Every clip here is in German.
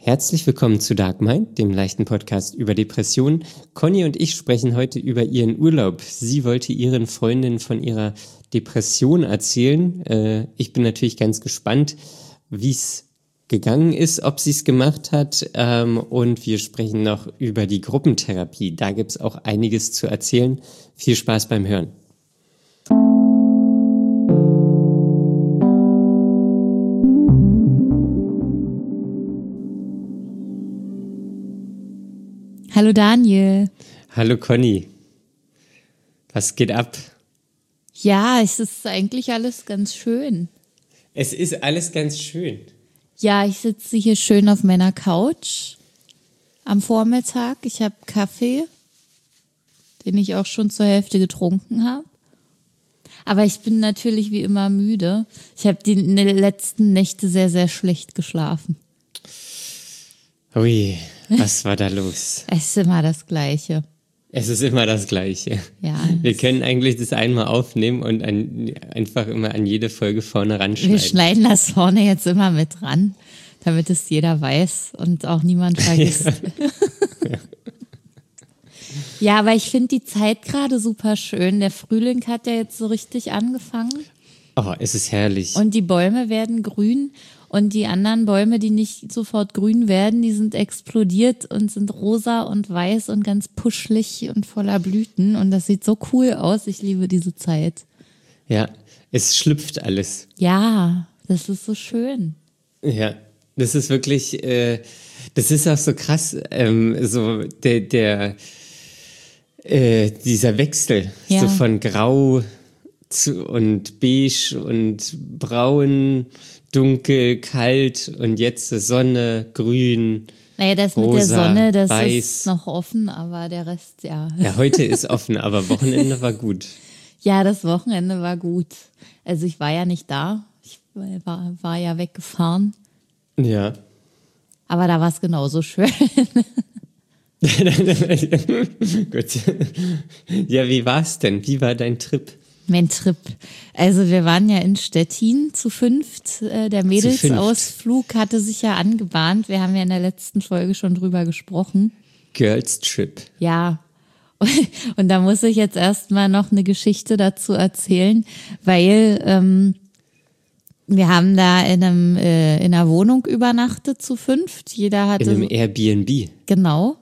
Herzlich willkommen zu Dark Mind, dem leichten Podcast über Depressionen. Conny und ich sprechen heute über ihren Urlaub. Sie wollte ihren Freundinnen von ihrer Depression erzählen. Ich bin natürlich ganz gespannt, wie es gegangen ist, ob sie es gemacht hat. Und wir sprechen noch über die Gruppentherapie. Da gibt es auch einiges zu erzählen. Viel Spaß beim Hören. Hallo Daniel. Hallo Conny. Was geht ab? Ja, es ist eigentlich alles ganz schön. Es ist alles ganz schön. Ja, ich sitze hier schön auf meiner Couch am Vormittag. Ich habe Kaffee, den ich auch schon zur Hälfte getrunken habe. Aber ich bin natürlich wie immer müde. Ich habe die letzten Nächte sehr, sehr schlecht geschlafen. Ui, was war da los? Es ist immer das Gleiche. Es ist immer das Gleiche. Ja. Wir können eigentlich das einmal aufnehmen und einfach immer an jede Folge vorne ranschneiden. Wir schneiden das vorne jetzt immer mit ran, damit es jeder weiß und auch niemand vergisst. Ja. Ja, aber ich finde die Zeit gerade super schön. Der Frühling hat ja jetzt so richtig angefangen. Oh, es ist herrlich. Und die Bäume werden grün. Und die anderen Bäume, die nicht sofort grün werden, die sind explodiert und sind rosa und weiß und ganz puschelig und voller Blüten. Und das sieht so cool aus. Ich liebe diese Zeit. Ja, es schlüpft alles. Ja, das ist so schön. Ja, das ist wirklich, das ist auch so krass, so dieser Wechsel, Ja. so von Grau und Beige und Braun, dunkel, kalt und jetzt Sonne, grün, Naja, das rosa, mit der Sonne, das weiß. ist noch offen, aber der Rest, ja. Ja, heute ist offen, aber Wochenende war gut. Ja, das Wochenende war gut. Also ich war ja nicht da. Ich war ja weggefahren. Ja. Aber da war es genauso schön. Gut. Ja, wie war's denn? Wie war dein Trip? Mein Trip. Also wir waren ja in Stettin zu fünft. Der Mädelsausflug hatte sich ja angebahnt. Wir haben ja in der letzten Folge schon drüber gesprochen. Girls Trip. Ja. Und da muss ich jetzt erstmal noch eine Geschichte dazu erzählen, weil wir haben da in einer Wohnung übernachtet zu fünft. Jeder hatte In einem Airbnb. genau.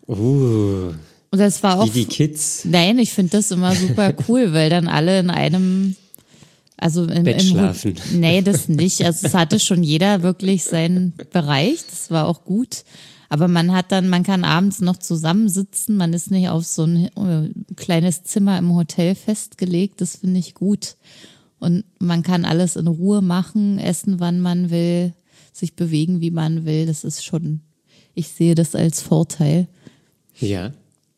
Und das war auch Wie die Kids. Nein, ich finde das immer super cool, weil dann alle in einem, also Bett schlafen. Nee, das nicht. Also es hatte schon jeder wirklich seinen Bereich. Das war auch gut. Aber man kann abends noch zusammensitzen. Man ist nicht auf so ein kleines Zimmer im Hotel festgelegt. Das finde ich gut. Und man kann alles in Ruhe machen, essen, wann man will, sich bewegen, wie man will. Das ist schon, ich sehe das als Vorteil. Ja.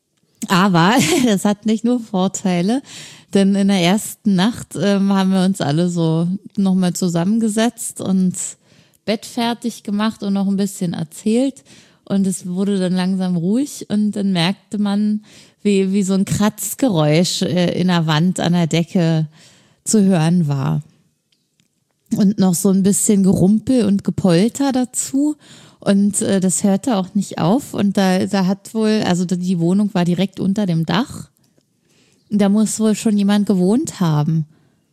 Aber das hat nicht nur Vorteile, denn in der ersten Nacht haben wir uns alle so nochmal zusammengesetzt und Bett fertig gemacht und noch ein bisschen erzählt. Und es wurde dann langsam ruhig und dann merkte man, wie so ein Kratzgeräusch in der Wand an der Decke zu hören war. Und noch so ein bisschen Gerumpel und Gepolter dazu. Und das hörte auch nicht auf. Und da hat wohl, also die Wohnung war direkt unter dem Dach. Und da muss wohl schon jemand gewohnt haben.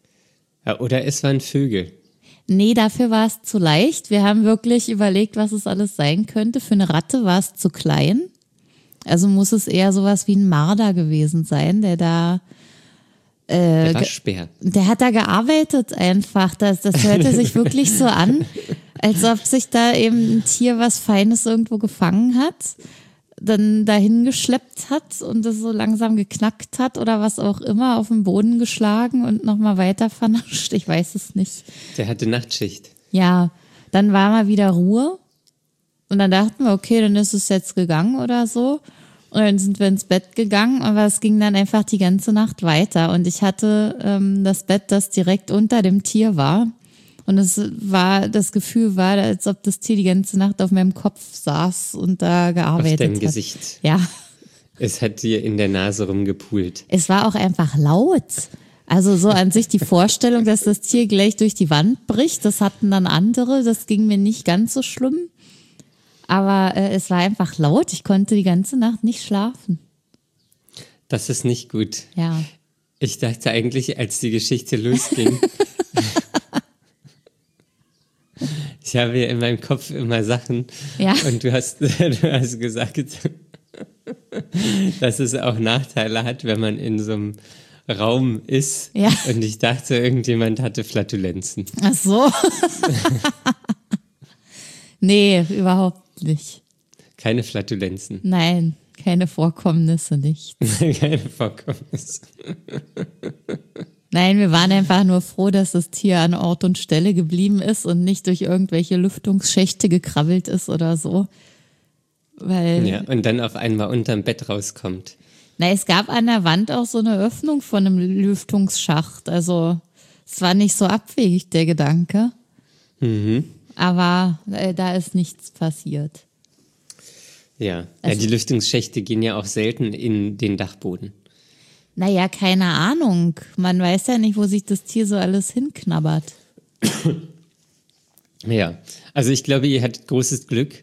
Ja, oder es waren Vögel. Nee, dafür war es zu leicht. Wir haben wirklich überlegt, was es alles sein könnte. Für eine Ratte war es zu klein. Also muss es eher sowas wie ein Marder gewesen sein, der da Der Waschbär. Der hat da gearbeitet einfach. Das hörte sich wirklich so an, als ob sich da eben ein Tier was Feines irgendwo gefangen hat, dann dahin geschleppt hat und es so langsam geknackt hat oder was auch immer, auf den Boden geschlagen und nochmal weiter vernascht. Ich weiß es nicht. Der hatte Nachtschicht. Ja, dann war mal wieder Ruhe und dann dachten wir, okay, dann ist es jetzt gegangen oder so. Und dann sind wir ins Bett gegangen, aber es ging dann einfach die ganze Nacht weiter. Und ich hatte das Bett, das direkt unter dem Tier war. Und das Gefühl war, als ob das Tier die ganze Nacht auf meinem Kopf saß und da gearbeitet hat. Auf deinem Gesicht. Ja. Es hat dir in der Nase rumgepult. Es war auch einfach laut. Also so an sich die Vorstellung, dass das Tier gleich durch die Wand bricht, das hatten dann andere. Das ging mir nicht ganz so schlimm. Aber es war einfach laut. Ich konnte die ganze Nacht nicht schlafen. Das ist nicht gut. Ja. Ich dachte eigentlich, als die Geschichte losging, ich habe ja in meinem Kopf immer Sachen Ja. und du hast gesagt, dass es auch Nachteile hat, wenn man in so einem Raum ist. Ja. Und ich dachte, irgendjemand hatte Flatulenzen. Ach so. Nee, überhaupt nicht. Keine Flatulenzen. Nein, keine Vorkommnisse, nichts. Keine Vorkommnisse. Nein, wir waren einfach nur froh, dass das Tier an Ort und Stelle geblieben ist und nicht durch irgendwelche Lüftungsschächte gekrabbelt ist oder so. Weil, Ja, und dann auf einmal unterm Bett rauskommt. na, es gab an der Wand auch so eine Öffnung von einem Lüftungsschacht. Also es war nicht so abwegig, der Gedanke. Aber da ist nichts passiert. Ja. Also- Die Lüftungsschächte gehen ja auch selten in den Dachboden. Naja, keine Ahnung. Man weiß ja nicht, wo sich das Tier so alles hinknabbert. Ja, also ich glaube, ihr hattet großes Glück.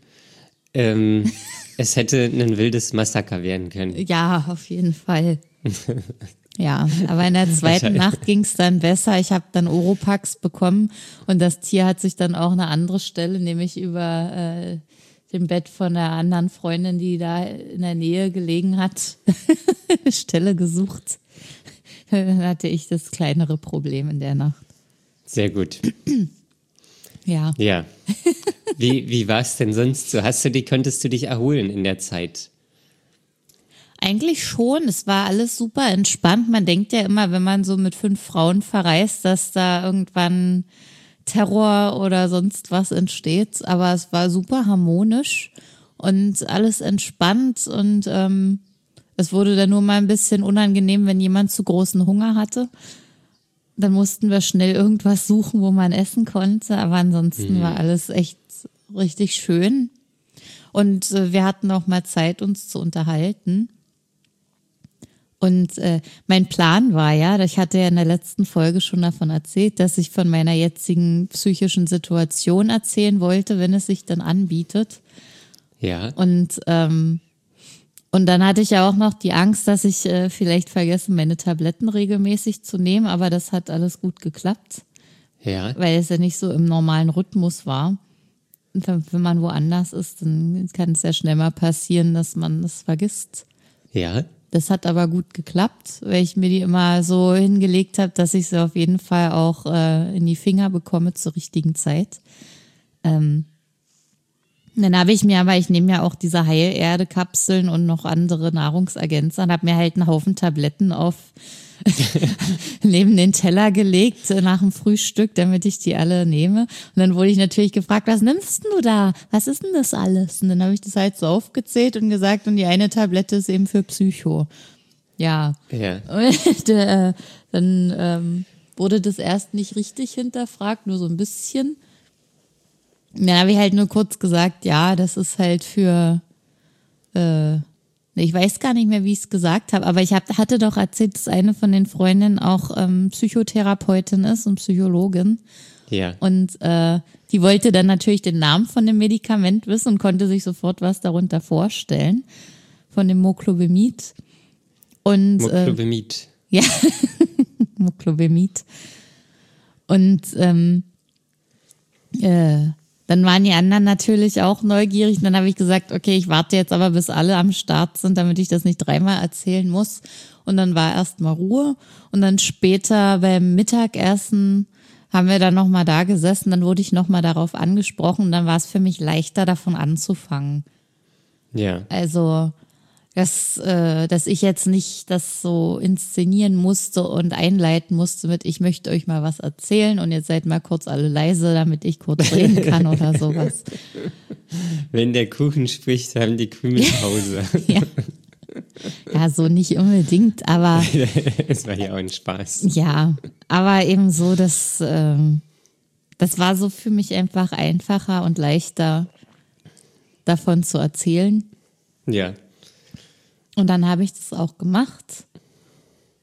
Es hätte ein wildes Massaker werden können. Ja, auf jeden Fall. Ja, aber in der zweiten Nacht ging es dann besser. Ich habe dann Oropax bekommen und das Tier hat sich dann auch eine andere Stelle, nämlich über dem Bett von der anderen Freundin, die da in der Nähe gelegen hat, eine Stelle gesucht. Dann hatte ich das kleinere Problem in der Nacht. Sehr gut. Ja. Ja. Wie war es denn sonst so? Konntest du dich erholen in der Zeit? Eigentlich schon. Es war alles super entspannt. Man denkt ja immer, wenn man so mit 5 Frauen verreist, dass da irgendwann Terror oder sonst was entsteht. Aber es war super harmonisch und alles entspannt. Und es wurde dann nur mal ein bisschen unangenehm, wenn jemand zu großen Hunger hatte. Dann mussten wir schnell irgendwas suchen, wo man essen konnte. Aber ansonsten war alles echt richtig schön. Und wir hatten auch mal Zeit, uns zu unterhalten. Und mein Plan war ja, ich hatte ja in der letzten Folge schon davon erzählt, dass ich von meiner jetzigen psychischen Situation erzählen wollte, wenn es sich dann anbietet. Ja. Und dann hatte ich ja auch noch die Angst, dass ich vielleicht vergesse, meine Tabletten regelmäßig zu nehmen, aber das hat alles gut geklappt, Ja. weil es ja nicht so im normalen Rhythmus war. Und wenn man woanders ist, dann kann es ja schnell mal passieren, dass man das vergisst. Ja. Das hat aber gut geklappt, weil ich mir die immer so hingelegt habe, dass ich sie auf jeden Fall auch in die Finger bekomme zur richtigen Zeit. Dann habe ich mir aber, ich nehme ja auch diese Heilerde-Kapseln und noch andere Nahrungsergänzer und habe mir halt einen Haufen Tabletten auf neben den Teller gelegt nach dem Frühstück, damit ich die alle nehme. Und dann wurde ich natürlich gefragt, was nimmst denn du da? Was ist denn das alles? Und dann habe ich das halt so aufgezählt und gesagt, und die eine Tablette ist eben für Psycho. Ja. Ja. Und dann wurde das erst nicht richtig hinterfragt, nur so ein bisschen. Dann habe ich halt nur kurz gesagt, ja, das ist halt für ich weiß gar nicht mehr, wie ich es gesagt habe, aber ich hatte doch erzählt, dass eine von den Freundinnen auch Psychotherapeutin ist und Psychologin. Ja. Und die wollte dann natürlich den Namen von dem Medikament wissen und konnte sich sofort was darunter vorstellen, von dem Moclobemid. Und Moclobemid. ja, Moclobemid. Und dann waren die anderen natürlich auch neugierig. Und dann habe ich gesagt, okay, ich warte jetzt aber, bis alle am Start sind, damit ich das nicht 3-mal erzählen muss. Und dann war erstmal Ruhe. Und dann später beim Mittagessen haben wir dann nochmal da gesessen. Dann wurde ich nochmal darauf angesprochen. Und dann war es für mich leichter, davon anzufangen. Ja. Also, dass ich jetzt nicht das so inszenieren musste und einleiten musste mit, ich möchte euch mal was erzählen und jetzt seid mal kurz alle leise, damit ich kurz reden kann oder sowas. Wenn der Kuchen spricht, haben die Krümel Pause. Ja. Ja, so nicht unbedingt, aber Es war ja auch ein Spaß. ja, aber eben so, das war so für mich einfach einfacher und leichter davon zu erzählen. Ja. Und dann habe ich das auch gemacht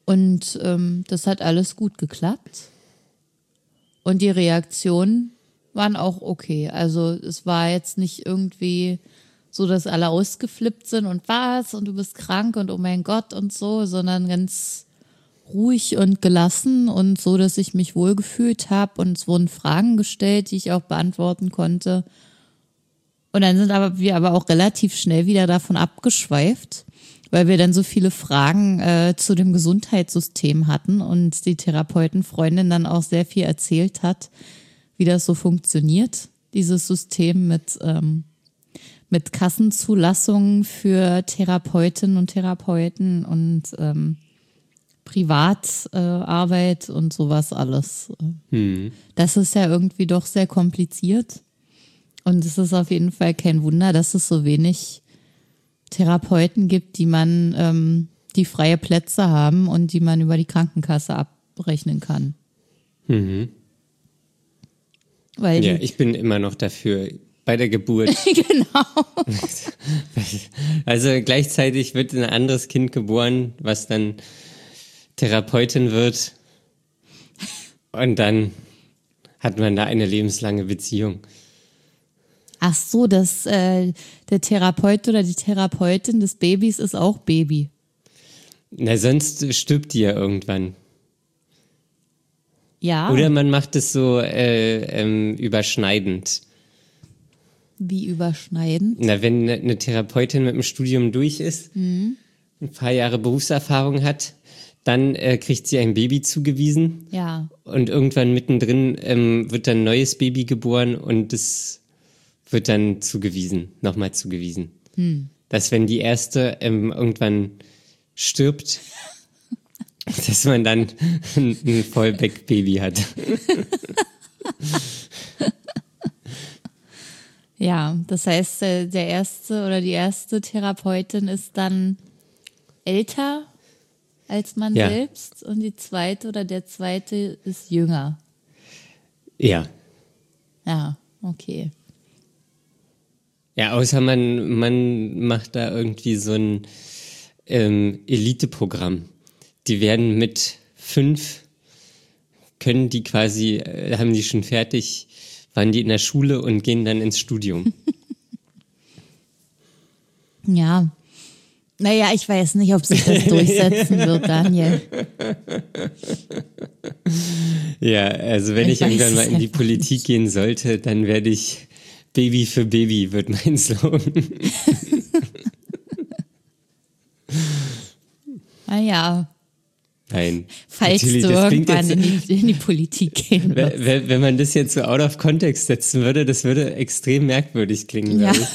und das hat alles gut geklappt. Und die Reaktionen waren auch okay. Also es war jetzt nicht irgendwie so, dass alle ausgeflippt sind und was und du bist krank und oh mein Gott und so, sondern ganz ruhig und gelassen und so, dass ich mich wohlgefühlt habe und es wurden Fragen gestellt, die ich auch beantworten konnte. Und dann sind wir aber auch relativ schnell wieder davon abgeschweift, weil wir dann so viele Fragen zu dem Gesundheitssystem hatten und die Therapeutenfreundin dann auch sehr viel erzählt hat, wie das so funktioniert, dieses System mit Kassenzulassungen für Therapeutinnen und Therapeuten und Privatarbeit und sowas alles. Das ist ja irgendwie doch sehr kompliziert. Und es ist auf jeden Fall kein Wunder, dass es so wenig Therapeuten gibt, die freie Plätze haben und die man über die Krankenkasse abrechnen kann. Weil ja, ich bin immer noch dafür, bei der Geburt. Genau. Also gleichzeitig wird ein anderes Kind geboren, was dann Therapeutin wird. Und dann hat man da eine lebenslange Beziehung. Ach so, der Therapeut oder die Therapeutin des Babys ist auch Baby. Na, sonst stirbt die ja irgendwann. Ja. Oder man macht es so überschneidend. Wie überschneidend? Na, wenn eine Therapeutin mit dem Studium durch ist, ein paar Jahre Berufserfahrung hat, dann kriegt sie ein Baby zugewiesen. Ja. Und irgendwann mittendrin wird dann ein neues Baby geboren und das wird dann nochmal zugewiesen. Dass wenn die erste irgendwann stirbt, dass man dann ein Vollback-Baby hat. Ja, das heißt, der erste oder die erste Therapeutin ist dann älter als man selbst und die zweite oder der zweite ist jünger. Ja. Ja, okay. Ja, außer man macht da irgendwie so ein Elite-Programm. Die werden mit 5, haben die schon fertig, waren die in der Schule und gehen dann ins Studium. Ja. Naja, ich weiß nicht, ob sich das durchsetzen wird, Daniel. Ja, also wenn ich irgendwann mal in die Politik gehen sollte, dann werde ich Baby für Baby, wird mein Slogan. Ja. Nein. Falls du irgendwann in die Politik gehen wirst. Wenn man das jetzt so out of context setzen würde, das würde extrem merkwürdig klingen, glaube ich.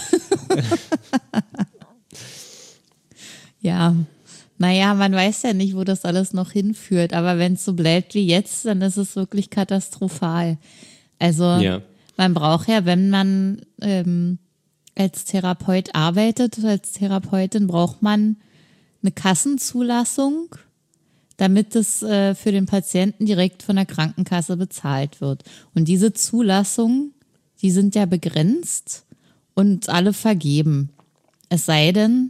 Ja, naja, man weiß ja nicht, wo das alles noch hinführt, aber wenn es so bleibt wie jetzt, dann ist es wirklich katastrophal. Also man braucht ja, wenn man als Therapeut arbeitet, als Therapeutin, braucht man eine Kassenzulassung, damit es für den Patienten direkt von der Krankenkasse bezahlt wird. Und diese Zulassungen, die sind ja begrenzt und alle vergeben. Es sei denn,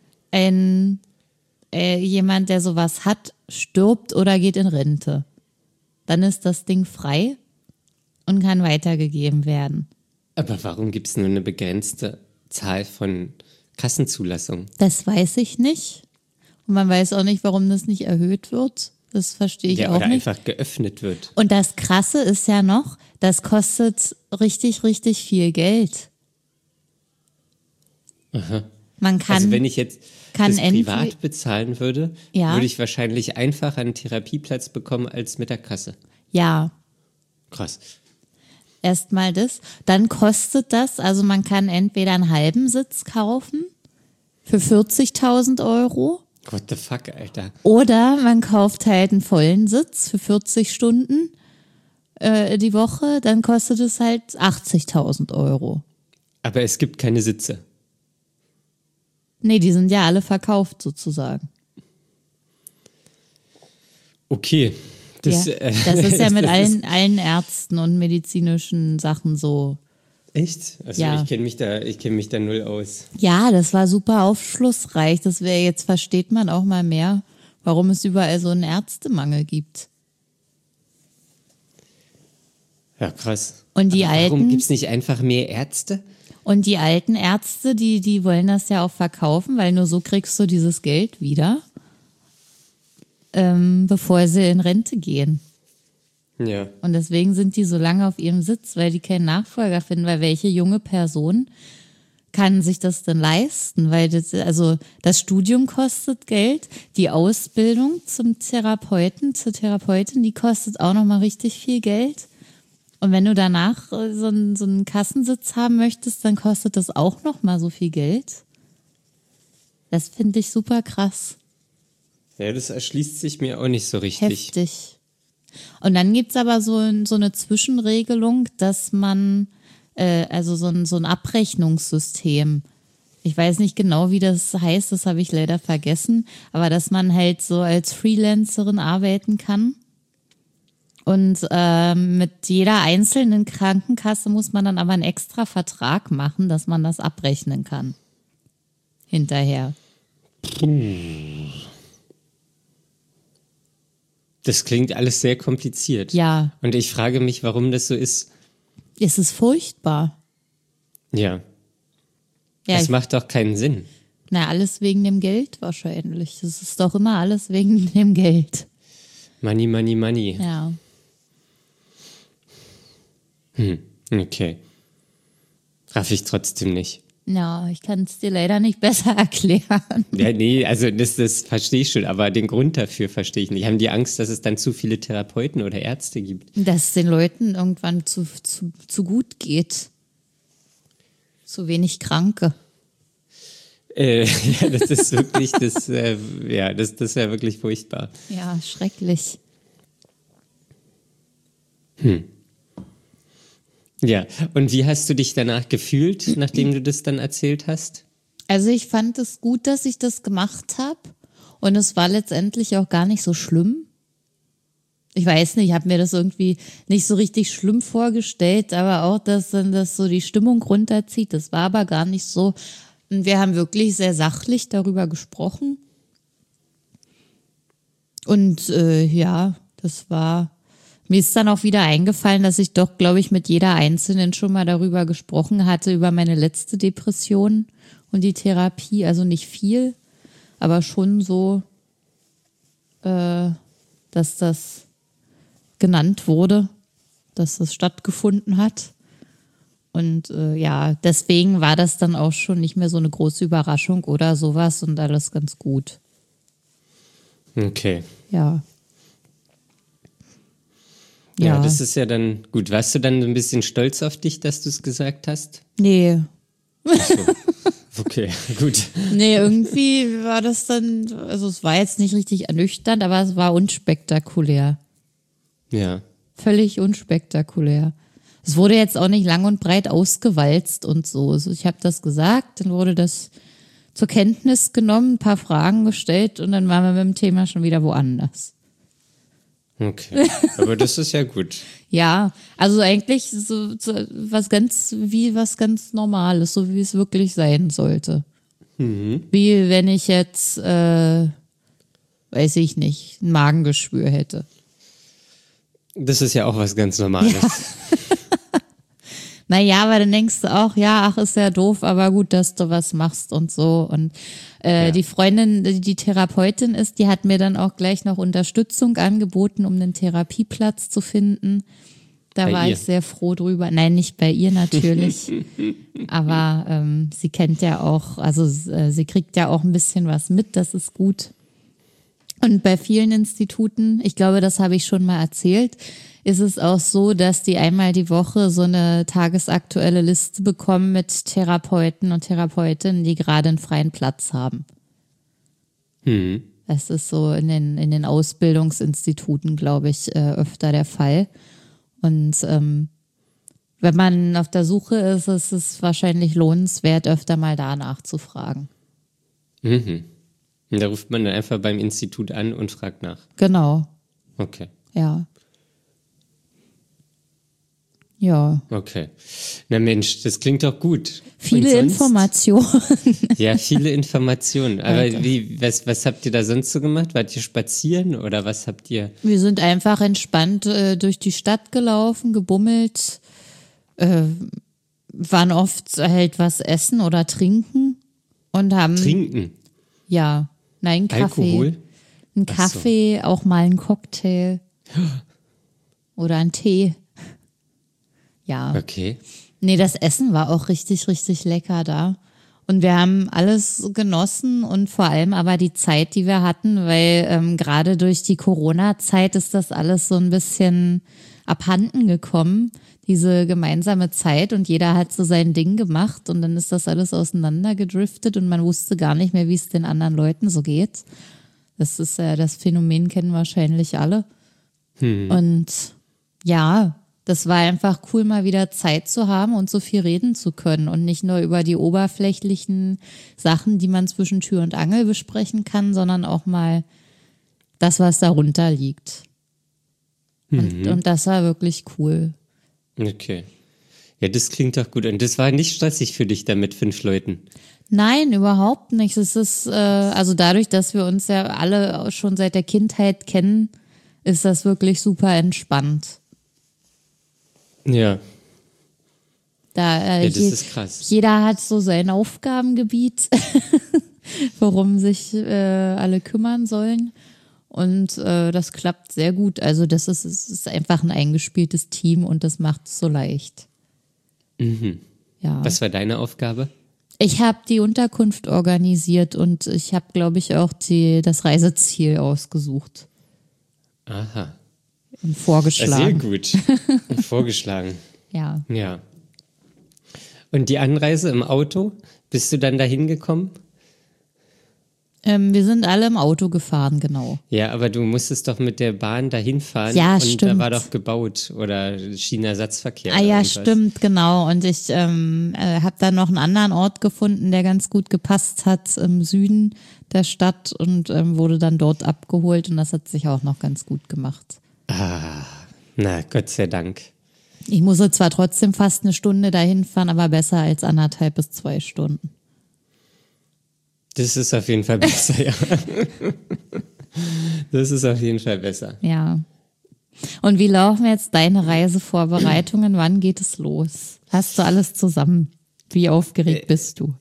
jemand, der sowas hat, stirbt oder geht in Rente. Dann ist das Ding frei und kann weitergegeben werden. Aber warum gibt es nur eine begrenzte Zahl von Kassenzulassungen? Das weiß ich nicht. Und man weiß auch nicht, warum das nicht erhöht wird. Das verstehe ich auch oder nicht. Einfach geöffnet wird. Und das Krasse ist ja noch, das kostet richtig, richtig viel Geld. Aha. Man kann, also wenn ich jetzt das privat bezahlen würde, würde ich wahrscheinlich einfach einen Therapieplatz bekommen als mit der Kasse. Ja. Krass. Erstmal das. Dann kostet das, also man kann entweder einen halben Sitz kaufen für 40.000 €. What the fuck, Alter. Oder man kauft halt einen vollen Sitz für 40 Stunden die Woche, dann kostet es halt 80.000 €. Aber es gibt keine Sitze. Nee, die sind ja alle verkauft sozusagen. Okay. Das ist ja mit allen Ärzten und medizinischen Sachen so. Echt? Also ich kenne mich da null aus. Ja, das war super aufschlussreich. Jetzt versteht man auch mal mehr, warum es überall so einen Ärztemangel gibt. Ja, krass. Und die Aber warum Alten- gibt es nicht einfach mehr Ärzte? Und die alten Ärzte, die wollen das ja auch verkaufen, weil nur so kriegst du dieses Geld wieder, bevor sie in Rente gehen. Ja. Und deswegen sind die so lange auf ihrem Sitz, weil die keinen Nachfolger finden, weil welche junge Person kann sich das denn leisten? Weil das Studium kostet Geld, die Ausbildung zum Therapeuten, zur Therapeutin, die kostet auch nochmal richtig viel Geld. Und wenn du danach so einen Kassensitz haben möchtest, dann kostet das auch nochmal so viel Geld. Das finde ich super krass. Ja, das erschließt sich mir auch nicht so richtig. Heftig. Und dann gibt's aber so eine Zwischenregelung, dass man, also so ein Abrechnungssystem, ich weiß nicht genau, wie das heißt, das habe ich leider vergessen, aber dass man halt so als Freelancerin arbeiten kann. Und mit jeder einzelnen Krankenkasse muss man dann aber einen extra Vertrag machen, dass man das abrechnen kann. Hinterher. Das klingt alles sehr kompliziert. Ja. Und ich frage mich, warum das so ist. Es ist furchtbar. Ja. Ja, Das macht doch keinen Sinn. alles wegen dem Geld wahrscheinlich. Es ist doch immer alles wegen dem Geld. Money, money, money. Ja. Okay. Raff ich trotzdem nicht. Ja, ich kann es dir leider nicht besser erklären. Ja, nee, also das verstehe ich schon, aber den Grund dafür verstehe ich nicht. Haben die Angst, dass es dann zu viele Therapeuten oder Ärzte gibt? Dass es den Leuten irgendwann zu gut geht. Zu wenig Kranke. Ja, das ist wirklich, das wäre wirklich furchtbar. Ja, schrecklich. Ja, und wie hast du dich danach gefühlt, nachdem du das dann erzählt hast? Also ich fand es gut, dass ich das gemacht habe. Und es war letztendlich auch gar nicht so schlimm. Ich weiß nicht, ich habe mir das irgendwie nicht so richtig schlimm vorgestellt, aber auch, dass dann das so die Stimmung runterzieht. Das war aber gar nicht so. Und wir haben wirklich sehr sachlich darüber gesprochen. Und ja, das war... Mir ist dann auch wieder eingefallen, dass ich doch, glaube ich, mit jeder Einzelnen schon mal darüber gesprochen hatte, über meine letzte Depression und die Therapie. Also nicht viel, aber schon so, dass das genannt wurde, dass das stattgefunden hat. Und ja, deswegen war das dann auch schon nicht mehr so eine große Überraschung oder sowas und alles ganz gut. Okay. Ja. Ja, das ist ja dann gut. Warst du dann ein bisschen stolz auf dich, dass du es gesagt hast? Nee. Okay, gut. Nee, irgendwie war das dann, also es war jetzt nicht richtig ernüchternd, aber es war unspektakulär. Ja. Völlig unspektakulär. Es wurde jetzt auch nicht lang und breit ausgewalzt und so. Also ich habe das gesagt, dann wurde das zur Kenntnis genommen, ein paar Fragen gestellt und dann waren wir mit dem Thema schon wieder woanders. Okay, aber das ist ja gut. Ja, also eigentlich so was ganz Normales, so wie es wirklich sein sollte. Wie wenn ich jetzt, weiß ich nicht, ein Magengeschwür hätte. Das ist ja auch was ganz Normales. Ja. Naja, aber dann denkst du auch, ja, ach, ist ja doof, aber gut, dass du was machst und so. Und die Freundin, die Therapeutin ist, die hat mir dann auch gleich noch Unterstützung angeboten, um einen Therapieplatz zu finden. Da war ich sehr froh drüber. Nein, nicht bei ihr natürlich. Aber sie kennt ja auch, also sie kriegt ja auch ein bisschen was mit, das ist gut. Und bei vielen Instituten, ich glaube, das habe ich schon mal erzählt, ist es auch so, dass die einmal die Woche so eine tagesaktuelle Liste bekommen mit Therapeuten und Therapeutinnen, die gerade einen freien Platz haben. Das ist so in den Ausbildungsinstituten, glaube ich, öfter der Fall. Und wenn man auf der Suche ist, ist es wahrscheinlich lohnenswert, öfter mal danach zu fragen. Und da ruft man dann einfach beim Institut an und fragt nach. Genau. Okay. Ja. Ja, Okay. Na Mensch, das klingt doch gut. viele Und sonst? Informationen. Ja, viele Informationen. Aber Alter. was habt ihr da sonst so gemacht? Wart ihr spazieren oder was habt ihr? Wir sind einfach entspannt durch die Stadt gelaufen, gebummelt, waren oft halt was essen oder trinken und haben, Trinken? ja, nein, Kaffee. Alkohol? Ein Ach so. Kaffee, auch mal ein Cocktail oder ein Tee. Ja. Okay. Nee, das Essen war auch richtig, richtig lecker da. Und wir haben alles genossen und vor allem aber die Zeit, die wir hatten, weil gerade durch die Corona-Zeit ist das alles so ein bisschen abhanden gekommen, diese gemeinsame Zeit, und jeder hat so sein Ding gemacht und dann ist das alles auseinander gedriftet und man wusste gar nicht mehr, wie es den anderen Leuten so geht. Das ist das Phänomen kennen wahrscheinlich alle. Und ja, das war einfach cool, mal wieder Zeit zu haben und so viel reden zu können und nicht nur über die oberflächlichen Sachen, die man zwischen Tür und Angel besprechen kann, sondern auch mal das, was darunter liegt. Und das war wirklich cool. Okay. Ja, das klingt doch gut. Und das war nicht stressig für dich da mit 5 Leuten? Nein, überhaupt nicht. Es ist, also dadurch, dass wir uns ja alle schon seit der Kindheit kennen, ist das wirklich super entspannt. Ja. Da, Ja, das ist krass. Jeder hat so sein Aufgabengebiet, worum sich alle kümmern sollen. Und das klappt sehr gut. Also es ist einfach ein eingespieltes Team und das macht es so leicht. Ja. Was war deine Aufgabe? Ich habe die Unterkunft organisiert und ich habe, glaube ich, auch das Reiseziel ausgesucht Aha. und Sehr vorgeschlagen. gut. Vorgeschlagen. Ja. Ja. Und die Anreise im Auto, bist du dann dahin gekommen? Wir sind alle im Auto gefahren, genau. Ja, aber du musstest doch mit der Bahn dahin fahren. Ja, und da stimmt. war doch gebaut oder Schienenersatzverkehr. Ah oder ja, irgendwas. stimmt, genau. Und ich habe dann noch einen anderen Ort gefunden, der ganz gut gepasst hat im Süden der Stadt und wurde dann dort abgeholt und das hat sich auch noch ganz gut gemacht. Na, Gott sei Dank. Ich musste zwar trotzdem fast eine Stunde dahin fahren, aber besser als 1,5 bis 2 Stunden. Das ist auf jeden Fall besser, ja. Das ist auf jeden Fall besser. Ja. Und wie laufen jetzt deine Reisevorbereitungen? Wann geht es los? Hast du alles zusammen? Wie aufgeregt bist du?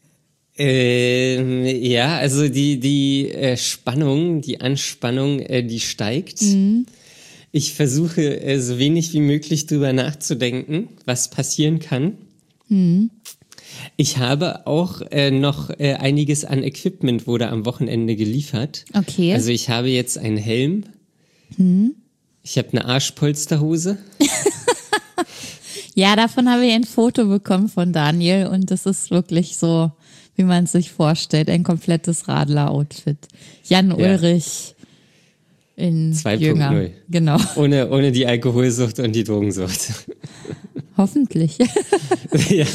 Ja, also die Spannung, die Anspannung, die steigt. Ich versuche so wenig wie möglich drüber nachzudenken, was passieren kann. Ich habe auch noch einiges an Equipment wurde am Wochenende geliefert. Okay. Also ich habe jetzt einen Helm. Ich habe eine Arschpolsterhose. Ja, davon habe ich ein Foto bekommen von Daniel und das ist wirklich so, wie man es sich vorstellt, ein komplettes Radler-Outfit. Jan Ulrich in 2.0. Jünger. Genau, Ohne die Alkoholsucht und die Drogensucht. hoffentlich. ja.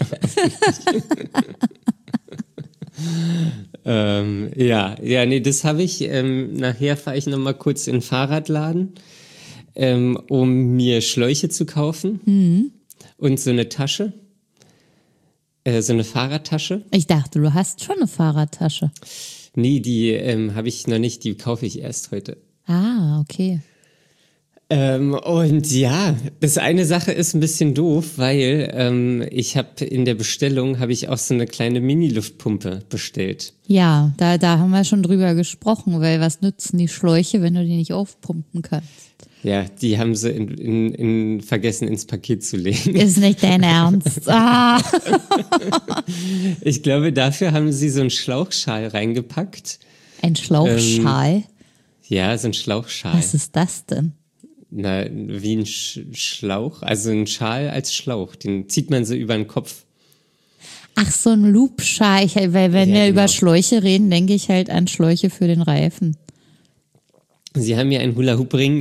Nee, das habe ich. Nachher fahre ich nochmal kurz in den Fahrradladen, um mir Schläuche zu kaufen und so eine Tasche, so eine Fahrradtasche. Ich dachte, du hast schon eine Fahrradtasche. Nee, die habe ich noch nicht, die kaufe ich erst heute. Ah, okay. Und ja, das eine Sache ist ein bisschen doof, weil ich habe in der Bestellung habe ich auch so eine kleine Mini-Luftpumpe bestellt. Ja, da haben wir schon drüber gesprochen, weil was nützen die Schläuche, wenn du die nicht aufpumpen kannst? Ja, die haben sie vergessen ins Paket zu legen. Ist nicht dein Ernst. Ah. Ich glaube, dafür haben sie so einen Schlauchschal reingepackt. Ein Schlauchschal? Ja, so ein Schlauchschal. Was ist das denn? Na, wie ein Schlauch, also ein Schal als Schlauch. Den zieht man so über den Kopf. Ach, so ein Loopschal. Weil wenn Ja, wir genau. über Schläuche reden, denke ich halt an Schläuche für den Reifen. Sie haben mir einen Hula-Hoop-Ring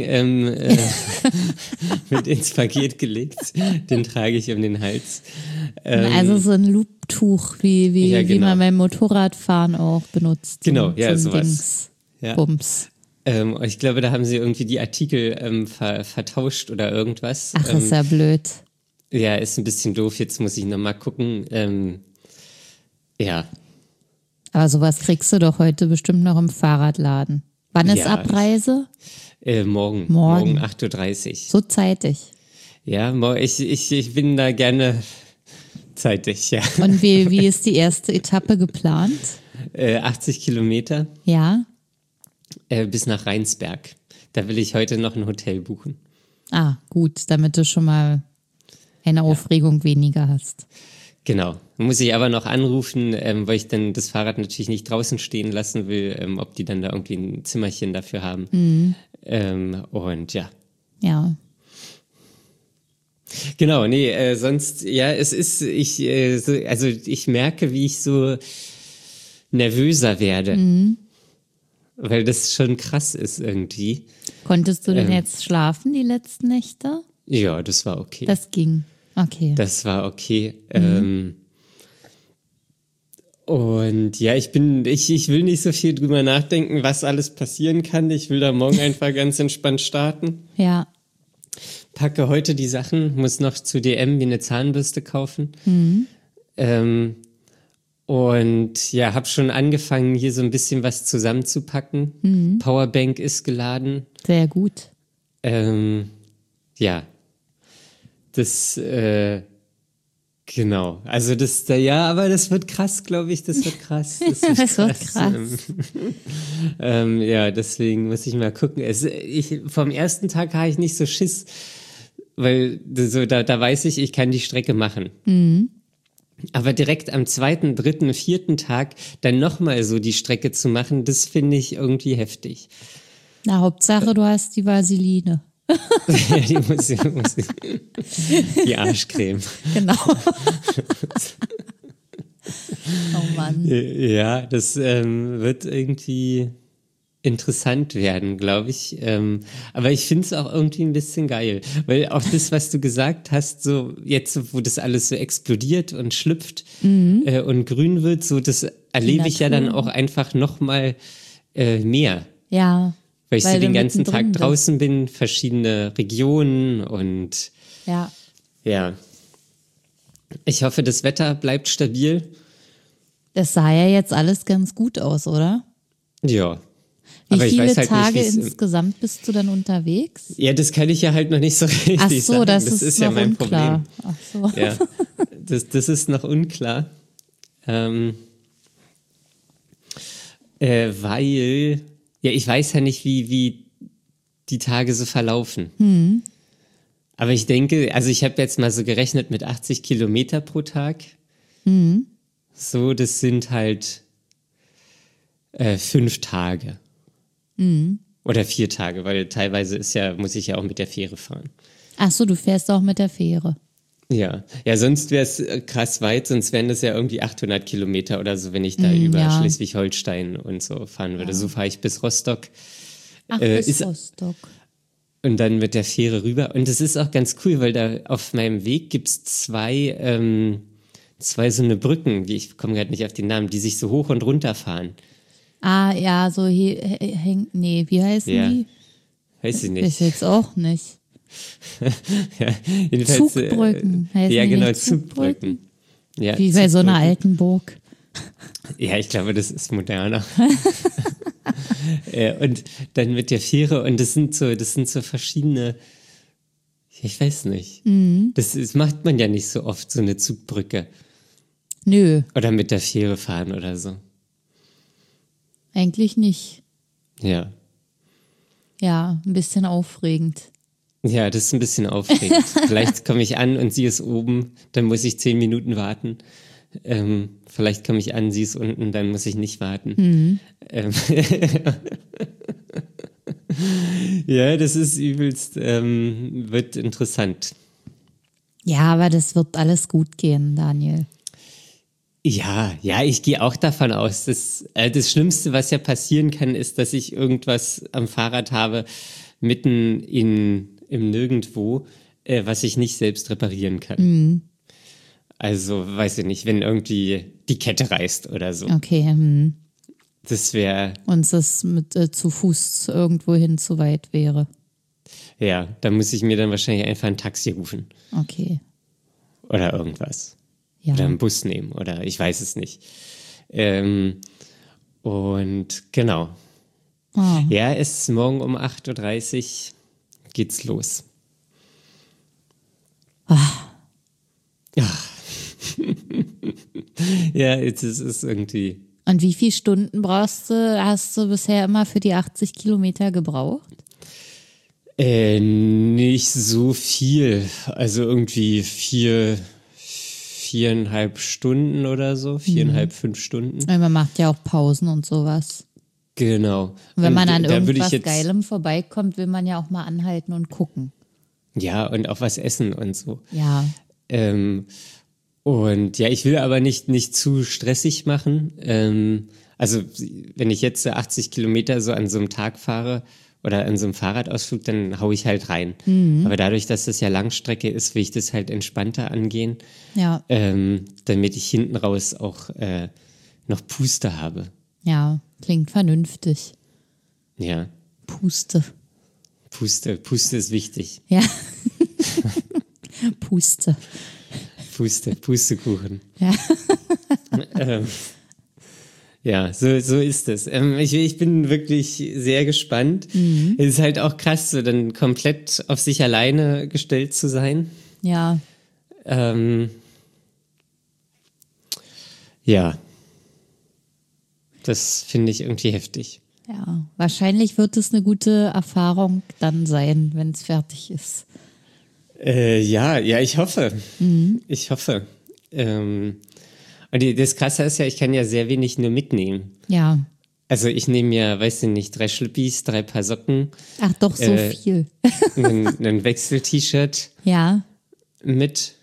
mit ins Paket gelegt. Den trage ich um den Hals. Also so ein Looptuch, wie, ja, wie genau. man beim Motorradfahren auch benutzt. Genau, ja, so ein sowas. Dings. Ja. Bums. Ich glaube, da haben sie irgendwie die Artikel vertauscht oder irgendwas. Ach, ist ja blöd. Ja, ist ein bisschen doof. Jetzt muss ich nochmal gucken. Ja. Aber sowas kriegst du doch heute bestimmt noch im Fahrradladen. Wann ist Ja, Abreise? Morgen. Morgen. Morgen 8:30 Uhr. So zeitig. Ja, ich bin da gerne zeitig, ja. Und wie ist die erste Etappe geplant? 80 Kilometer Ja. bis nach Rheinsberg. Da will ich heute noch ein Hotel buchen. Ah, gut, damit du schon mal eine Aufregung weniger hast. Genau. Muss ich aber noch anrufen, weil ich dann das Fahrrad natürlich nicht draußen stehen lassen will, ob die dann da irgendwie ein Zimmerchen dafür haben. Und ja. Ja. Genau, nee, sonst, ja, es ist, ich merke, wie ich so nervöser werde. Weil das schon krass ist irgendwie. Konntest du denn jetzt schlafen die letzten Nächte? Ja, das war okay. Das ging. Okay. Das war okay. Und ja, ich will nicht so viel drüber nachdenken, was alles passieren kann. Ich will da morgen einfach ganz entspannt starten. Ja. Packe heute die Sachen, muss noch zu DM wie eine Zahnbürste kaufen. Und ja, habe schon angefangen, hier so ein bisschen was zusammenzupacken. Powerbank ist geladen. Sehr gut. Ja, das, genau. Also aber das wird krass, glaube ich. Das wird krass. Das wird krass. Ja, deswegen muss ich mal gucken. Vom ersten Tag habe ich nicht so Schiss, weil da weiß ich kann die Strecke machen. Aber direkt am 2., 3., 4. Tag dann nochmal so die Strecke zu machen, das finde ich irgendwie heftig. Na, Hauptsache, du hast die Vaseline. Ja, die muss die Arschcreme. Genau. Oh Mann. Ja, das wird irgendwie interessant werden, glaube ich. Aber ich finde es auch irgendwie ein bisschen geil. Weil auch das, was du gesagt hast, so jetzt, wo das alles so explodiert und schlüpft und grün wird, so das erlebe ich ja dann auch einfach nochmal mehr. Ja. Weil ich so den ganzen Tag bist. draußen bin, verschiedene Regionen und ja. Ich hoffe, das Wetter bleibt stabil. Das sah ja jetzt alles ganz gut aus, oder? Ja. Wie aber ich viele weiß halt Tage nicht, insgesamt bist du dann unterwegs? Ja, das kann ich ja halt noch nicht so richtig Ach so, sagen. das ist ja noch mein unklar. Problem. Ach so. Ja, das ist noch unklar. Weil, ja, ich weiß ja nicht, wie die Tage so verlaufen. Aber ich denke, also ich habe jetzt mal so gerechnet mit 80 Kilometer pro Tag. So, das sind halt 5 Tage. Oder 4 Tage, weil teilweise muss ich ja auch mit der Fähre fahren. Ach so, du fährst auch mit der Fähre. Ja, sonst wäre es krass weit, sonst wären das ja irgendwie 800 Kilometer oder so, wenn ich da über Schleswig-Holstein und so fahren würde. So fahre ich bis Rostock. Ach, bis Rostock. Und dann mit der Fähre rüber. Und das ist auch ganz cool, weil da auf meinem Weg gibt's zwei so eine Brücken, ich komme gerade nicht auf den Namen, die sich so hoch und runter fahren. Ah, ja, so nee, wie heißen die? Weiß ich nicht. Ich jetzt auch nicht. Ja, Zugbrücken. Heißen ja, die genau, nicht Zugbrücken. Ja, wie bei so einer alten Burg. Ja, ich glaube, das ist moderner. Und dann mit der Fähre, und das sind so verschiedene, ich weiß nicht. Das macht man ja nicht so oft, so eine Zugbrücke. Nö, Oder mit der Fähre fahren oder so. eigentlich nicht. Ja. Ja, ein bisschen aufregend. Ja, das ist ein bisschen aufregend. Vielleicht komme ich an und sie ist oben, dann muss ich 10 Minuten warten. Vielleicht komme ich an, sie ist unten, dann muss ich nicht warten. Ja, das ist übelst, wird interessant. Ja, aber das wird alles gut gehen, Daniel. Ja, ich gehe auch davon aus. Das Schlimmste, was ja passieren kann, ist, dass ich irgendwas am Fahrrad habe, mitten im Nirgendwo, was ich nicht selbst reparieren kann. Also, weiß ich nicht, wenn irgendwie die Kette reißt oder so. Okay. Das wäre... Und es mit zu Fuß irgendwo hin zu weit wäre. Ja, da muss ich mir dann wahrscheinlich einfach ein Taxi rufen. Okay. oder irgendwas. Ja. Oder einen Bus nehmen oder ich weiß es nicht. Und genau. Oh. Ja, es ist morgen um 8:30 Uhr geht's los. Ja. Ja, es ist irgendwie. Und wie viele Stunden hast du bisher immer für die 80 Kilometer gebraucht? Nicht so viel. Also irgendwie 4,5 Stunden oder so. 4,5, 5 Stunden. Weil man macht ja auch Pausen und sowas. Genau. Und wenn man an da würde irgendwas Geilem vorbeikommt, will man ja auch mal anhalten und gucken. Ja, und auch was essen und so. Ja. Und ja, ich will aber nicht zu stressig machen. Also wenn ich jetzt so 80 Kilometer so an so einem Tag fahre oder an so einem Fahrradausflug, dann hau ich halt rein. Aber dadurch, dass das ja Langstrecke ist, will ich das halt entspannter angehen, Ja. damit ich hinten raus auch noch Puste habe. Ja, klingt vernünftig. Ja, Puste. Puste ist wichtig. Ja. Puste. Pustekuchen. Ja. Ja, so ist es. Ich bin wirklich sehr gespannt. Es ist halt auch krass, so dann komplett auf sich alleine gestellt zu sein. Ja. Ja, das finde ich irgendwie heftig. Ja. Wahrscheinlich wird es eine gute Erfahrung dann sein, wenn es fertig ist. Ja, ich hoffe. Ich hoffe. Und das Krasse ist ja, ich kann ja sehr wenig nur mitnehmen. Ja. Also ich nehme ja, weiß ich nicht, 3 Schlippis, 3 Paar Socken, Ach, doch so viel. ein Wechsel-T-Shirt Ja. mit.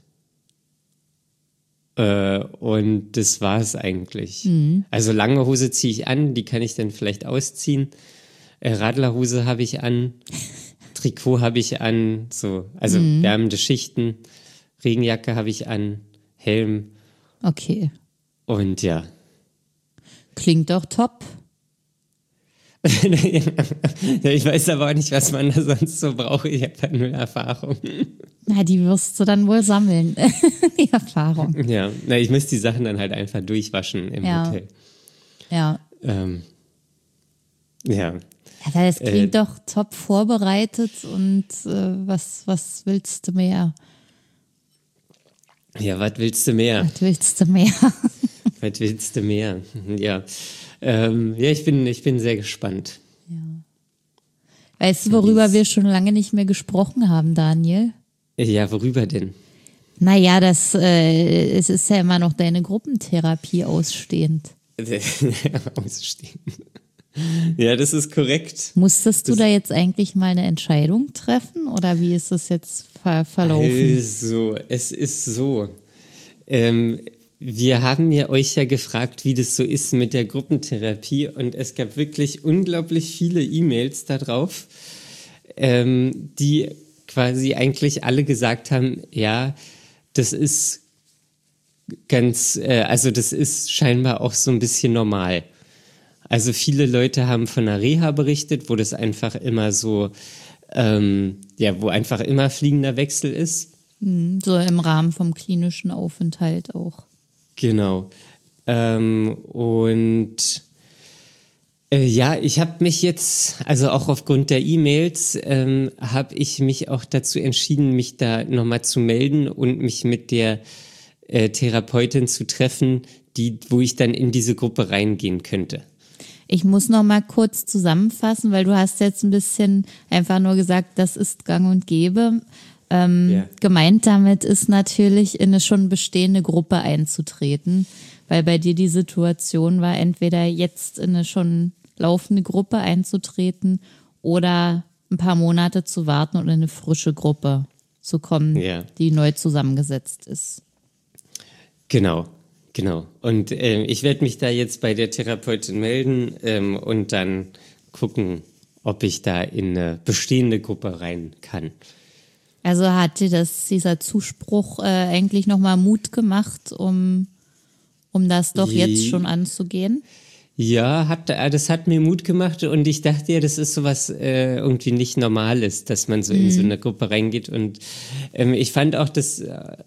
Und das war's eigentlich. Also lange Hose ziehe ich an, die kann ich dann vielleicht ausziehen. Radlerhose habe ich an, Trikot habe ich an, so, also wärmende Schichten, Regenjacke habe ich an, Helm Okay. und ja. Klingt doch top. Ja, ich weiß aber auch nicht, was man da sonst so braucht. Ich habe halt nur Erfahrung. Na, die wirst du dann wohl sammeln. Die Erfahrung. Ja, ich muss die Sachen dann halt einfach durchwaschen im Ja. Hotel. Ja. Ja. Aber das klingt doch top vorbereitet und was willst du mehr? Ja, was willst du mehr? Was willst du mehr? Was willst du mehr? Ja. Ja, ich bin sehr gespannt. Weißt du, worüber wir schon lange nicht mehr gesprochen haben, Daniel? Ja, worüber denn? Naja, es ist ja immer noch deine Gruppentherapie ausstehend. Ausstehen. Ja, das ist korrekt. Musstest du da jetzt eigentlich mal eine Entscheidung treffen oder wie ist es jetzt verlaufen? Also, es ist so. Wir haben ja euch ja gefragt, wie das so ist mit der Gruppentherapie und es gab wirklich unglaublich viele E-Mails da drauf, die quasi eigentlich alle gesagt haben, ja, das ist also das ist scheinbar auch so ein bisschen normal. Also viele Leute haben von einer Reha berichtet, wo das einfach immer so, wo einfach immer fliegender Wechsel ist. So im Rahmen vom klinischen Aufenthalt auch. Genau. Ich habe mich jetzt, also auch aufgrund der E-Mails, habe ich mich auch dazu entschieden, mich da nochmal zu melden und mich mit der Therapeutin zu treffen, wo ich dann in diese Gruppe reingehen könnte. Ich muss noch mal kurz zusammenfassen, weil du hast jetzt ein bisschen einfach nur gesagt, das ist gang und gäbe. Gemeint damit ist natürlich, in eine schon bestehende Gruppe einzutreten, weil bei dir die Situation war, entweder jetzt in eine schon laufende Gruppe einzutreten oder ein paar Monate zu warten und in eine frische Gruppe zu kommen, die neu zusammengesetzt ist. Genau. Und ich werde mich da jetzt bei der Therapeutin melden und dann gucken, ob ich da in eine bestehende Gruppe rein kann. Also hat dir dieser Zuspruch eigentlich nochmal Mut gemacht, um das doch jetzt schon anzugehen? Ja, das hat mir Mut gemacht und ich dachte ja, das ist sowas irgendwie nicht Normales, dass man so in so eine Gruppe reingeht und ich fand auch, dass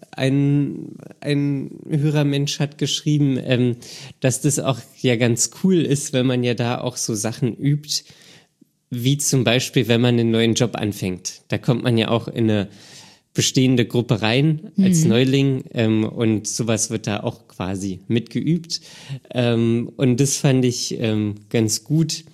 ein Hörermensch hat geschrieben, dass das auch ja ganz cool ist, wenn man ja da auch so Sachen übt, wie zum Beispiel, wenn man einen neuen Job anfängt. Da kommt man ja auch in eine bestehende Gruppe rein als Neuling und sowas wird da auch quasi mitgeübt. Und das fand ich ganz gut.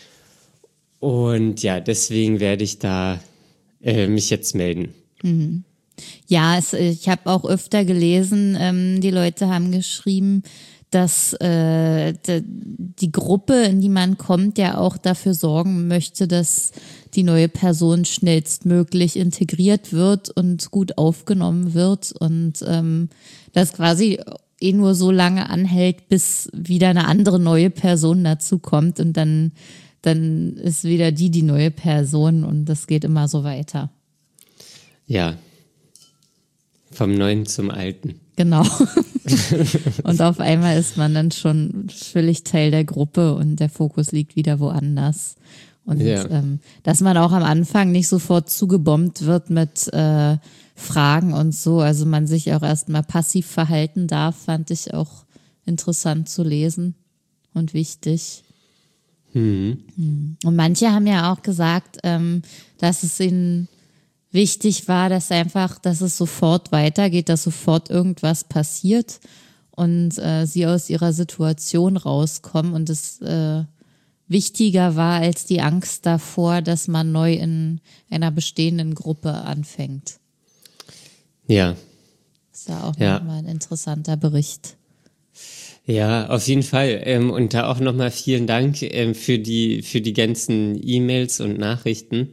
Und ja, deswegen werde ich da mich jetzt melden. Ja, ich habe auch öfter gelesen, die Leute haben geschrieben, dass die Gruppe, in die man kommt, ja auch dafür sorgen möchte, dass die neue Person schnellstmöglich integriert wird und gut aufgenommen wird und das quasi nur so lange anhält, bis wieder eine andere neue Person dazu kommt und dann ist wieder die neue Person und das geht immer so weiter. Ja, vom Neuen zum Alten. Genau. Und auf einmal ist man dann schon völlig Teil der Gruppe und der Fokus liegt wieder woanders. Und dass man auch am Anfang nicht sofort zugebombt wird mit Fragen und so, also man sich auch erstmal passiv verhalten darf, fand ich auch interessant zu lesen und wichtig. Und manche haben ja auch gesagt, dass es ihnen wichtig war, dass es sofort weitergeht, dass sofort irgendwas passiert und sie aus ihrer Situation rauskommen und es wichtiger war als die Angst davor, dass man neu in einer bestehenden Gruppe anfängt. Ja. Das ist ja auch nochmal ein interessanter Bericht. Ja, auf jeden Fall. Und da auch nochmal vielen Dank für die ganzen E-Mails und Nachrichten.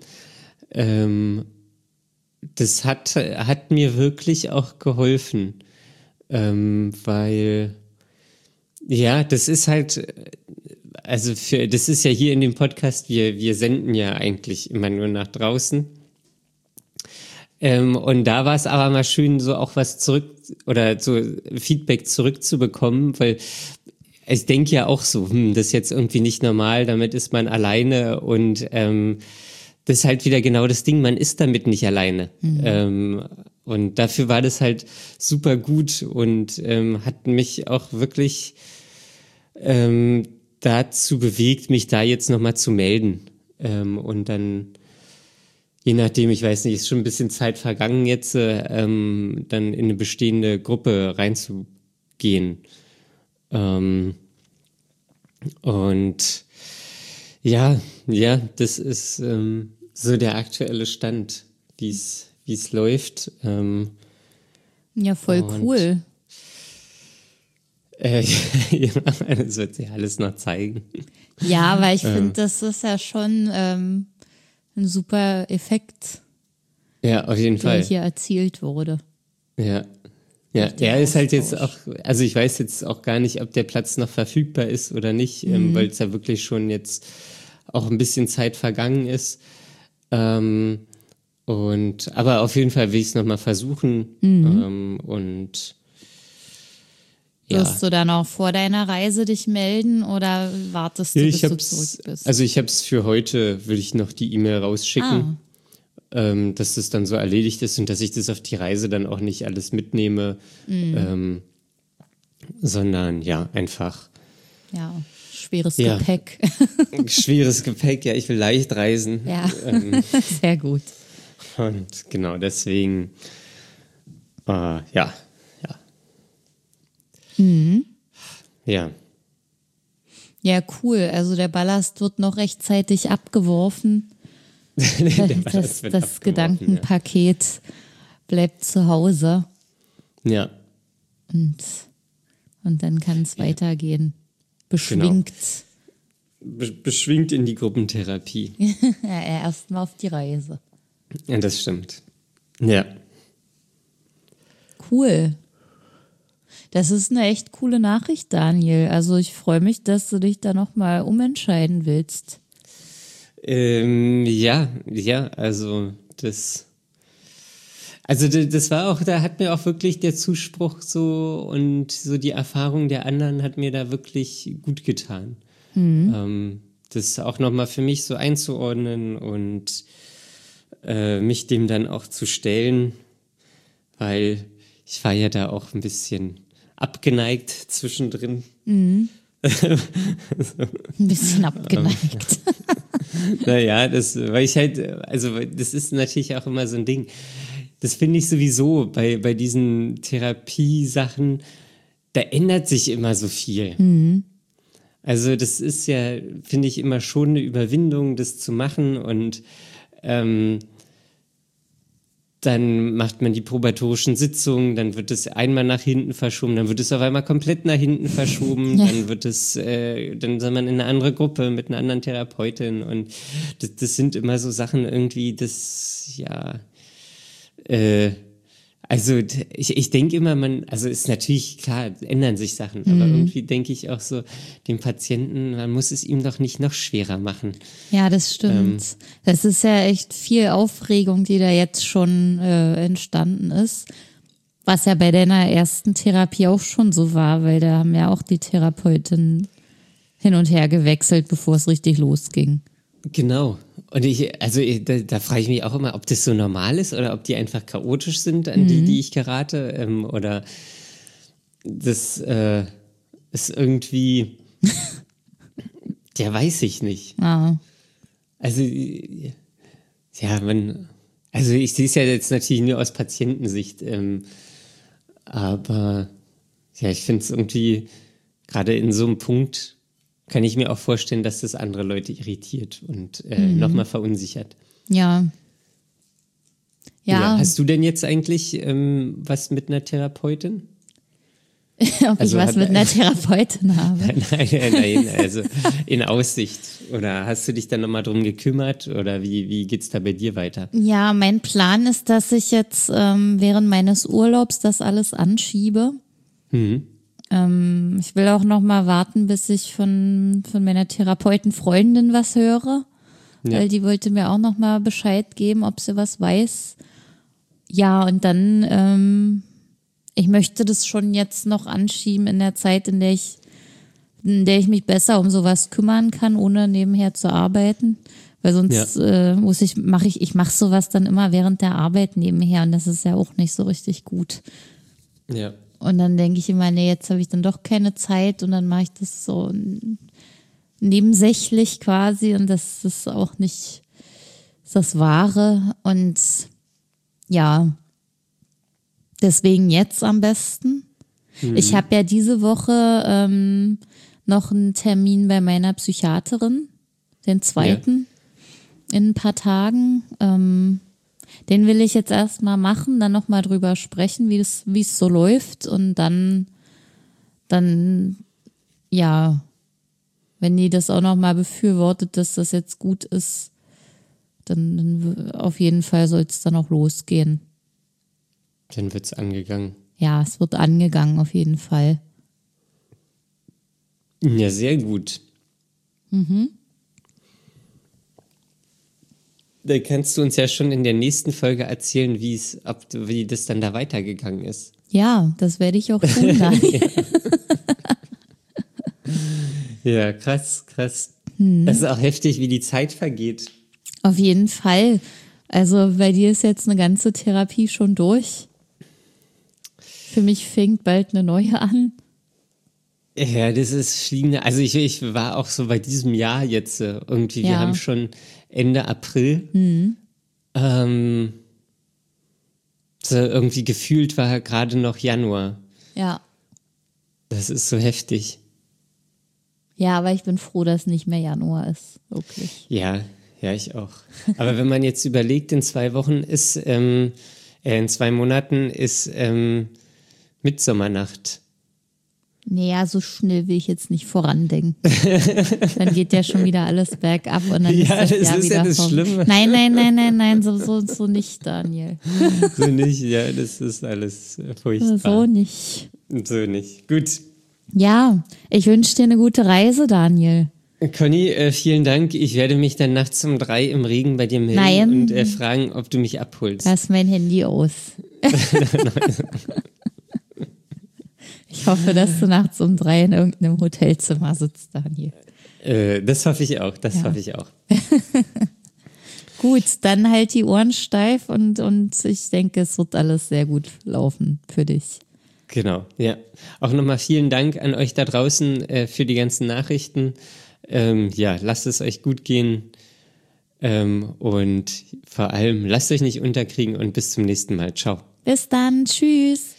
Das hat mir wirklich auch geholfen, weil ja, das ist halt, also das ist ja hier in dem Podcast, wir senden ja eigentlich immer nur nach draußen. Und da war es aber mal schön, so auch was oder so Feedback zurückzubekommen, weil ich denke ja auch so, das ist jetzt irgendwie nicht normal, damit ist man alleine und das ist halt wieder genau das Ding, man ist damit nicht alleine. Und dafür war das halt super gut und hat mich auch wirklich dazu bewegt, mich da jetzt nochmal zu melden. Und dann, je nachdem, ich weiß nicht, ist schon ein bisschen Zeit vergangen jetzt, dann in eine bestehende Gruppe reinzugehen. Und ja, das ist so der aktuelle Stand, wie es läuft. Ja, voll cool. Ja, das wird sich alles noch zeigen. Ja, weil ich finde, das ist ja schon ein super Effekt, Ja, auf jeden der Fall. hier erzielt wurde. Ja. Ja, er ist halt jetzt auch, also ich weiß jetzt auch gar nicht, ob der Platz noch verfügbar ist oder nicht, weil es ja wirklich schon jetzt auch ein bisschen Zeit vergangen ist. Aber auf jeden Fall will ich es nochmal versuchen. Und ja. Wirst du dann auch vor deiner Reise dich melden oder wartest du, bis du zurück bist? Also ich habe es für heute, will ich noch die E-Mail rausschicken, dass das dann so erledigt ist und dass ich das auf die Reise dann auch nicht alles mitnehme, sondern ja, einfach. Ja, schweres Gepäck. Schweres Gepäck, ja, ich will leicht reisen. Ja, sehr gut. Und genau deswegen, ja. Ja. Ja, cool. Also der Ballast wird noch rechtzeitig abgeworfen. Das Gedankenpaket bleibt zu Hause. Ja. Und dann kann es weitergehen. Beschwingt. Genau. Beschwingt in die Gruppentherapie. Ja, erstmal auf die Reise. Ja, das stimmt. Ja. Cool. Das ist eine echt coole Nachricht, Daniel. Also ich freue mich, dass du dich da nochmal umentscheiden willst. Ja, also das war auch, da hat mir auch wirklich der Zuspruch so und so die Erfahrung der anderen hat mir da wirklich gut getan. Das auch nochmal für mich so einzuordnen und mich dem dann auch zu stellen, weil ich war ja da auch ein bisschen abgeneigt zwischendrin. Ein bisschen abgeneigt. Naja, weil ich halt, also das ist natürlich auch immer so ein Ding. Das finde ich sowieso bei diesen Therapiesachen, da ändert sich immer so viel. Also das ist ja, finde ich, immer schon eine Überwindung, das zu machen und dann macht man die probatorischen Sitzungen, dann wird es einmal nach hinten verschoben, dann wird es auf einmal komplett nach hinten verschoben, dann wird es, dann soll man in eine andere Gruppe mit einer anderen Therapeutin und das sind immer so Sachen irgendwie, also ich denke immer, also ist natürlich klar, ändern sich Sachen, aber irgendwie denke ich auch so, dem Patienten, man muss es ihm doch nicht noch schwerer machen. Ja, das stimmt. Das ist ja echt viel Aufregung, die da jetzt schon entstanden ist. Was ja bei deiner ersten Therapie auch schon so war, weil da haben ja auch die Therapeutin hin und her gewechselt, bevor es richtig losging. Genau. Und da frage ich mich auch immer, ob das so normal ist oder ob die einfach chaotisch sind, an die ich gerate, oder das ist irgendwie, ja, weiß ich nicht. Ah. Also, ja, also ich sehe es ja jetzt natürlich nur aus Patientensicht, aber ja, ich finde es irgendwie, gerade in so einem Punkt, kann ich mir auch vorstellen, dass das andere Leute irritiert und nochmal verunsichert. Ja. Hast du denn jetzt eigentlich was mit einer Therapeutin? Ob ich was mit einer Therapeutin habe? Nein, also in Aussicht. Oder hast du dich dann nochmal drum gekümmert? Oder wie geht's da bei dir weiter? Ja, mein Plan ist, dass ich jetzt während meines Urlaubs das alles anschiebe. Ich will auch noch mal warten, bis ich von meiner Therapeutenfreundin was höre, weil die wollte mir auch noch mal Bescheid geben, ob sie was weiß. Ja, und dann, ich möchte das schon jetzt noch anschieben in der Zeit, in der ich mich besser um sowas kümmern kann, ohne nebenher zu arbeiten. Weil sonst ich mache sowas dann immer während der Arbeit nebenher und das ist ja auch nicht so richtig gut. Ja. Und dann denke ich immer, nee, jetzt habe ich dann doch keine Zeit und dann mache ich das so nebensächlich quasi und das ist auch nicht das Wahre. Und ja, deswegen jetzt am besten. Ich habe ja diese Woche noch einen Termin bei meiner Psychiaterin, den 2. in ein paar Tagen. Den will ich jetzt erstmal machen, dann nochmal drüber sprechen, wie es so läuft und dann, ja, wenn die das auch nochmal befürwortet, dass das jetzt gut ist, dann auf jeden Fall soll es dann auch losgehen. Dann wird's angegangen. Ja, es wird angegangen, auf jeden Fall. Ja, sehr gut. Da kannst du uns ja schon in der nächsten Folge erzählen, wie das dann da weitergegangen ist. Ja, das werde ich auch tun, Daniel. Ja, krass. Das ist auch heftig, wie die Zeit vergeht. Auf jeden Fall. Also bei dir ist jetzt eine ganze Therapie schon durch. Für mich fängt bald eine neue an. Ja, das ist schlimm. Also ich war auch so bei diesem Jahr jetzt irgendwie, wir haben schon Ende April. So irgendwie gefühlt war gerade noch Januar. Ja. Das ist so heftig. Ja, aber ich bin froh, dass nicht mehr Januar ist. Wirklich. Ja, ich auch. Aber wenn man jetzt überlegt, in 2 Monaten ist Mitsommernacht. Naja, so schnell will ich jetzt nicht vorandenken. Dann geht ja schon wieder alles bergab und dann ist das Jahr ist wieder ja das Schlimme. Nein, so nicht, Daniel. So nicht, ja, das ist alles furchtbar. So nicht. So nicht. Gut. Ja, ich wünsche dir eine gute Reise, Daniel. Conny, vielen Dank. Ich werde mich dann nachts um 3 im Regen bei dir melden und fragen, ob du mich abholst. Lass mein Handy aus. Ich hoffe, dass du nachts um 3 in irgendeinem Hotelzimmer sitzt, Daniel. Das hoffe ich auch, hoffe ich auch. Gut, dann halt die Ohren steif und ich denke, es wird alles sehr gut laufen für dich. Genau, ja. Auch nochmal vielen Dank an euch da draußen für die ganzen Nachrichten. Lasst es euch gut gehen und vor allem lasst euch nicht unterkriegen und bis zum nächsten Mal. Ciao. Bis dann, tschüss.